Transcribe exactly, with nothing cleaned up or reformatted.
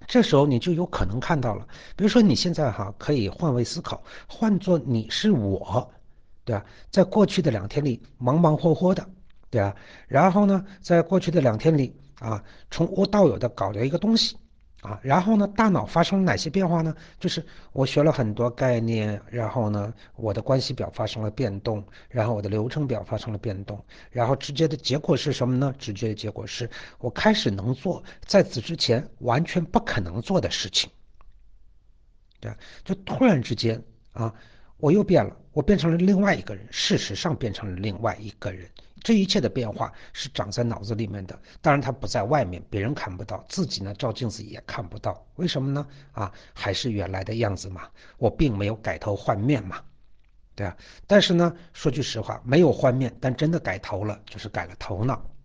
这时候你就有可能看到了，比如说你现在哈可以换位思考，换作你是我，对吧？在过去的两天里忙忙活活的，对吧？然后呢，在过去的两天里啊，从无到有的搞了一个东西。啊，然后呢，大脑发生了哪些变化呢？就是我学了很多概念，然后呢，我的关系表发生了变动，然后我的流程表发生了变动，然后直接的结果是什么呢？直接的结果是我开始能做在此之前完全不可能做的事情。对，就突然之间啊，我又变了，我变成了另外一个人，事实上变成了另外一个人。这一切的变化是长在脑子里面的，当然它不在外面，别人看不到，自己呢照镜子也看不到。为什么呢？啊，还是原来的样子嘛，我并没有改头换面嘛，对啊。但是呢，说句实话，没有换面，但真的改头了，就是改了头脑。